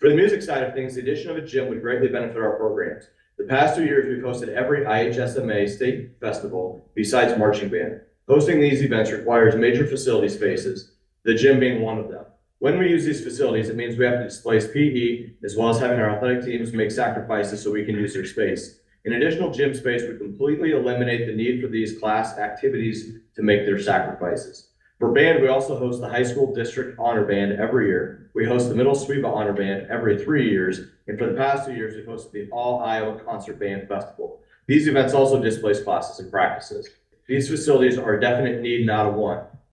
For the music side of things, the addition of a gym would greatly benefit our programs. The past 2 years, we've hosted every IHSMA state festival besides marching band. Hosting these events requires major facility spaces, the gym being one of them. When we use these facilities, it means we have to displace PE, as well as having our athletic teams make sacrifices so we can use their space. An additional gym space would completely eliminate the need for these class activities to make their sacrifices. For band, we also host the high school district honor band every year. We host the middle SWEBA honor band every 3 years. And for the past 2 years, we've hosted the All Iowa Concert Band Festival. These events also displace classes and practices. These facilities are a definite need, not a want.